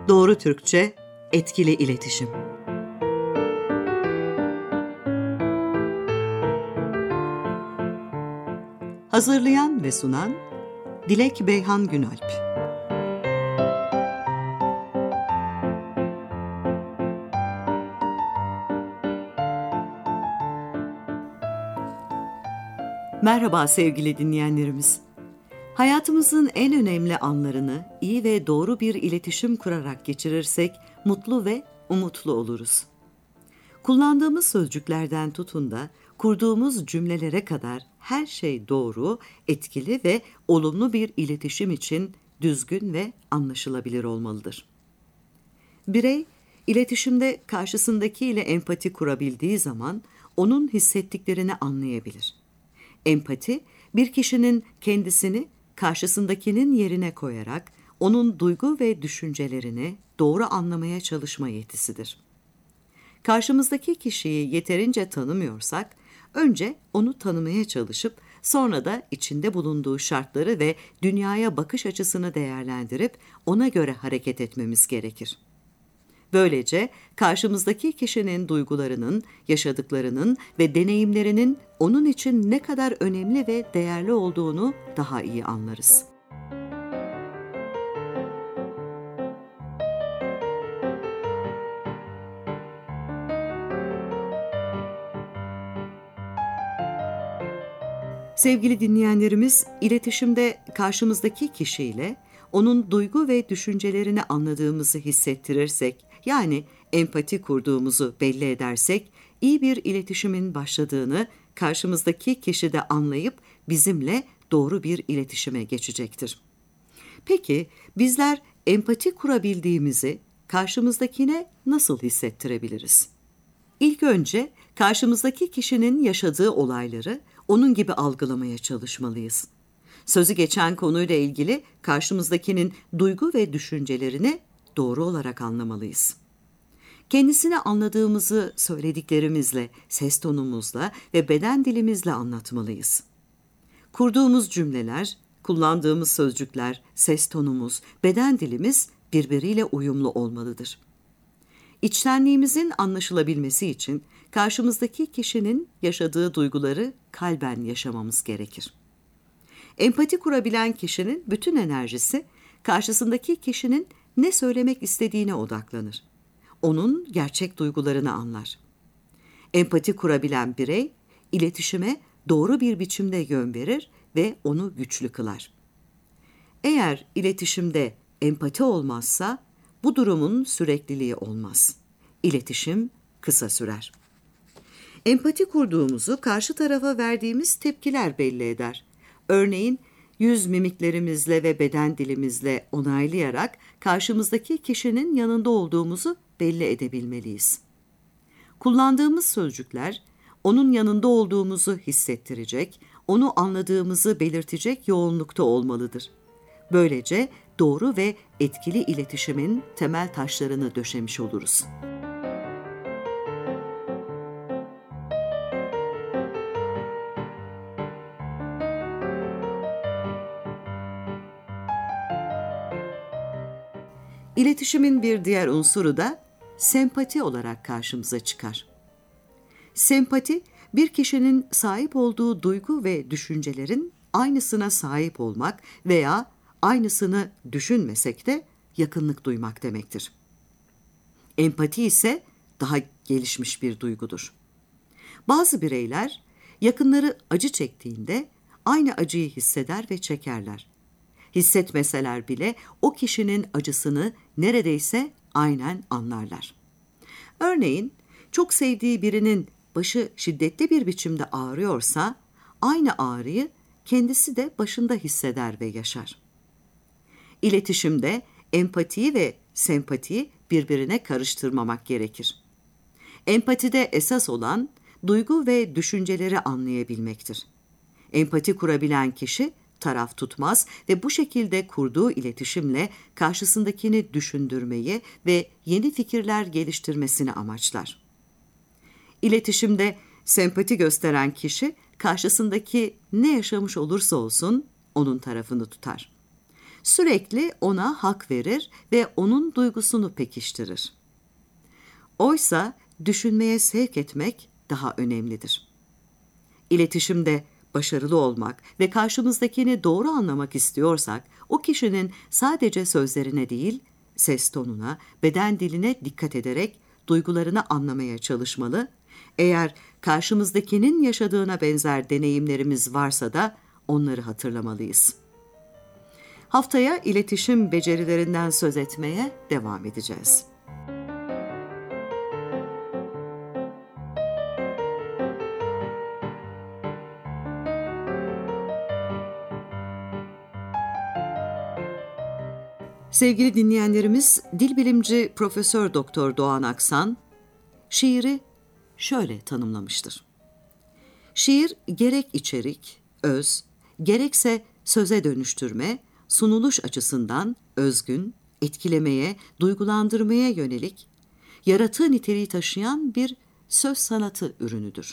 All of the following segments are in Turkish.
Doğru Türkçe, etkili iletişim. Hazırlayan ve sunan Dilek Beyhan Günalp. Merhaba sevgili dinleyenlerimiz. Hayatımızın en önemli anlarını iyi ve doğru bir iletişim kurarak geçirirsek mutlu ve umutlu oluruz. Kullandığımız sözcüklerden tutun da kurduğumuz cümlelere kadar her şey doğru, etkili ve olumlu bir iletişim için düzgün ve anlaşılabilir olmalıdır. Birey, iletişimde karşısındakiyle empati kurabildiği zaman onun hissettiklerini anlayabilir. Empati, bir kişinin kendisini karşısındakinin yerine koyarak onun duygu ve düşüncelerini doğru anlamaya çalışma yetisidir. Karşımızdaki kişiyi yeterince tanımıyorsak, önce onu tanımaya çalışıp sonra da içinde bulunduğu şartları ve dünyaya bakış açısını değerlendirip ona göre hareket etmemiz gerekir. Böylece karşımızdaki kişinin duygularının, yaşadıklarının ve deneyimlerinin onun için ne kadar önemli ve değerli olduğunu daha iyi anlarız. Sevgili dinleyenlerimiz, iletişimde karşımızdaki kişiyle onun duygu ve düşüncelerini anladığımızı hissettirirsek, yani empati kurduğumuzu belli edersek, iyi bir iletişimin başladığını karşımızdaki kişi de anlayıp bizimle doğru bir iletişime geçecektir. Peki bizler empati kurabildiğimizi karşımızdakine nasıl hissettirebiliriz? İlk önce karşımızdaki kişinin yaşadığı olayları onun gibi algılamaya çalışmalıyız. Sözü geçen konuyla ilgili karşımızdakinin duygu ve düşüncelerini doğru olarak anlamalıyız. Kendisini anladığımızı söylediklerimizle, ses tonumuzla ve beden dilimizle anlatmalıyız. Kurduğumuz cümleler, kullandığımız sözcükler, ses tonumuz, beden dilimiz birbiriyle uyumlu olmalıdır. İçtenliğimizin anlaşılabilmesi için karşımızdaki kişinin yaşadığı duyguları kalben yaşamamız gerekir. Empati kurabilen kişinin bütün enerjisi karşısındaki kişinin ne söylemek istediğine odaklanır. Onun gerçek duygularını anlar. Empati kurabilen birey, iletişime doğru bir biçimde yön verir ve onu güçlü kılar. Eğer iletişimde empati olmazsa, bu durumun sürekliliği olmaz. İletişim kısa sürer. Empati kurduğumuzu karşı tarafa verdiğimiz tepkiler belli eder. Örneğin, yüz mimiklerimizle ve beden dilimizle onaylayarak karşımızdaki kişinin yanında olduğumuzu belli edebilmeliyiz. Kullandığımız sözcükler, onun yanında olduğumuzu hissettirecek, onu anladığımızı belirtecek yoğunlukta olmalıdır. Böylece doğru ve etkili iletişimin temel taşlarını döşemiş oluruz. İletişimin bir diğer unsuru da sempati olarak karşımıza çıkar. Sempati, bir kişinin sahip olduğu duygu ve düşüncelerin aynısına sahip olmak veya aynısını düşünmesek de yakınlık duymak demektir. Empati ise daha gelişmiş bir duygudur. Bazı bireyler yakınları acı çektiğinde aynı acıyı hisseder ve çekerler. Hissetmeseler bile o kişinin acısını neredeyse aynen anlarlar. Örneğin, çok sevdiği birinin başı şiddetli bir biçimde ağrıyorsa, aynı ağrıyı kendisi de başında hisseder ve yaşar. İletişimde empatiyi ve sempatiyi birbirine karıştırmamak gerekir. Empatide esas olan duygu ve düşünceleri anlayabilmektir. Empati kurabilen kişi taraf tutmaz ve bu şekilde kurduğu iletişimle karşısındakini düşündürmeyi ve yeni fikirler geliştirmesini amaçlar. İletişimde sempati gösteren kişi karşısındaki ne yaşamış olursa olsun onun tarafını tutar. Sürekli ona hak verir ve onun duygusunu pekiştirir. Oysa düşünmeye sevk etmek daha önemlidir. İletişimde başarılı olmak ve karşımızdakini doğru anlamak istiyorsak, o kişinin sadece sözlerine değil, ses tonuna, beden diline dikkat ederek duygularını anlamaya çalışmalı. Eğer karşımızdakinin yaşadığına benzer deneyimlerimiz varsa da onları hatırlamalıyız. Haftaya iletişim becerilerinden söz etmeye devam edeceğiz. Sevgili dinleyenlerimiz, dil bilimci Profesör Doktor Doğan Aksan şiiri şöyle tanımlamıştır. Şiir gerek içerik, öz, gerekse söze dönüştürme, sunuluş açısından özgün, etkilemeye, duygulandırmaya yönelik, yaratığı niteliği taşıyan bir söz sanatı ürünüdür.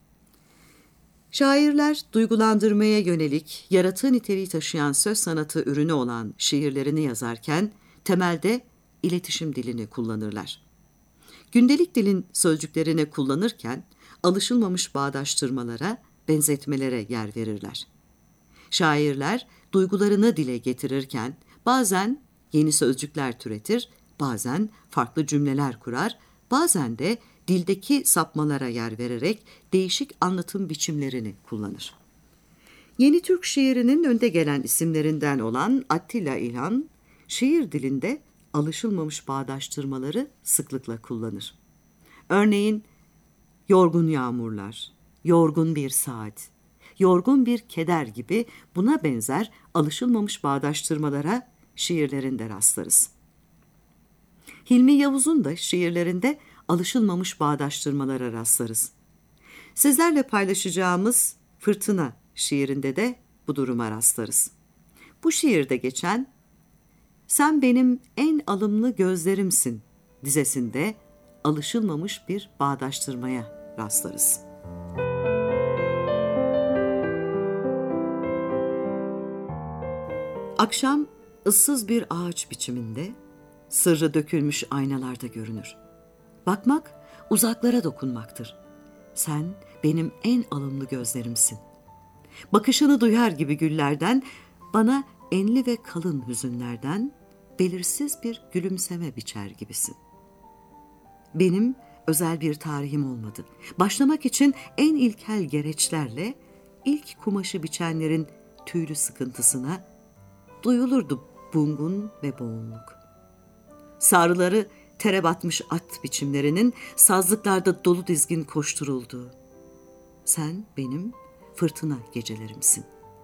Şairler duygulandırmaya yönelik, yaratığı niteliği taşıyan söz sanatı ürünü olan şiirlerini yazarken temelde iletişim dilini kullanırlar. Gündelik dilin sözcüklerini kullanırken alışılmamış bağdaştırmalara, benzetmelere yer verirler. Şairler duygularını dile getirirken bazen yeni sözcükler türetir, bazen farklı cümleler kurar, bazen de dildeki sapmalara yer vererek değişik anlatım biçimlerini kullanır. Yeni Türk şiirinin önde gelen isimlerinden olan Attila İlhan, şiir dilinde alışılmamış bağdaştırmaları sıklıkla kullanır. Örneğin, yorgun yağmurlar, yorgun bir saat, yorgun bir keder gibi buna benzer alışılmamış bağdaştırmalara şiirlerinde rastlarız. Hilmi Yavuz'un da şiirlerinde alışılmamış bağdaştırmalara rastlarız. Sizlerle paylaşacağımız Fırtına şiirinde de bu duruma rastlarız. Bu şiirde geçen "Sen benim en alımlı gözlerimsin" dizesinde alışılmamış bir bağdaştırmaya rastlarız. Akşam ıssız bir ağaç biçiminde, sırrı dökülmüş aynalarda görünür. Bakmak, uzaklara dokunmaktır. Sen benim en alımlı gözlerimsin. Bakışını duyar gibi güllerden, bana enli ve kalın hüzünlerden belirsiz bir gülümseme biçer gibisin. Benim özel bir tarihim olmadı. Başlamak için en ilkel gereçlerle ilk kumaşı biçenlerin tüylü sıkıntısına duyulurdu bungun ve boğunluk. Sarıları tere batmış at biçimlerinin sazlıklarda dolu dizgin koşturulduğu. Sen benim fırtına gecelerimsin.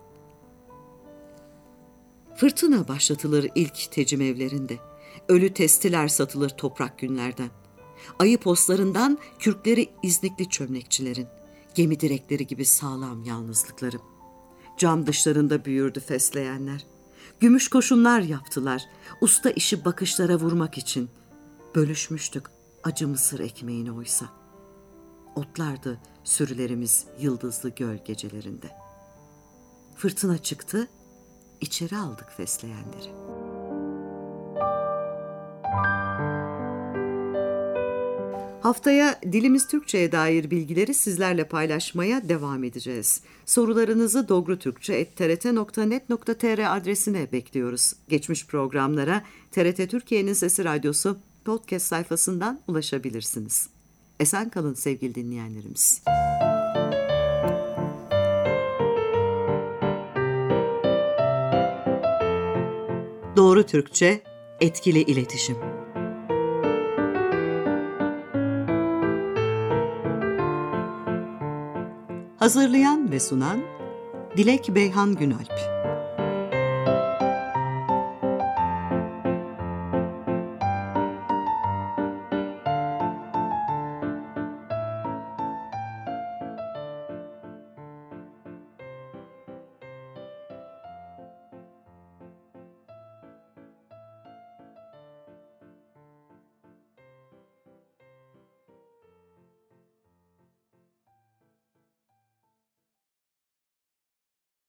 Fırtına başlatılır ilk tecim evlerinde. Ölü testiler satılır toprak günlerden. Ayı postlarından kürkleri iznikli çömlekçilerin, gemi direkleri gibi sağlam yalnızlıklarım. Cam dışlarında büyürdü fesleyenler. Gümüş koşumlar yaptılar, usta işi bakışlara vurmak için. Bölüşmüştük acı mısır ekmeğini oysa. Otlardı sürülerimiz yıldızlı göl gecelerinde. Fırtına çıktı, içeri aldık fesleyenleri. Haftaya Dilimiz Türkçe'ye dair bilgileri sizlerle paylaşmaya devam edeceğiz. Sorularınızı dogrutürkçe@trt.net.tr adresine bekliyoruz. Geçmiş programlara TRT Türkiye'nin Sesi Radyosu podcast sayfasından ulaşabilirsiniz. Esen kalın sevgili dinleyenlerimiz. Doğru Türkçe, etkili iletişim. Hazırlayan ve sunan Dilek Beyhan Günalp.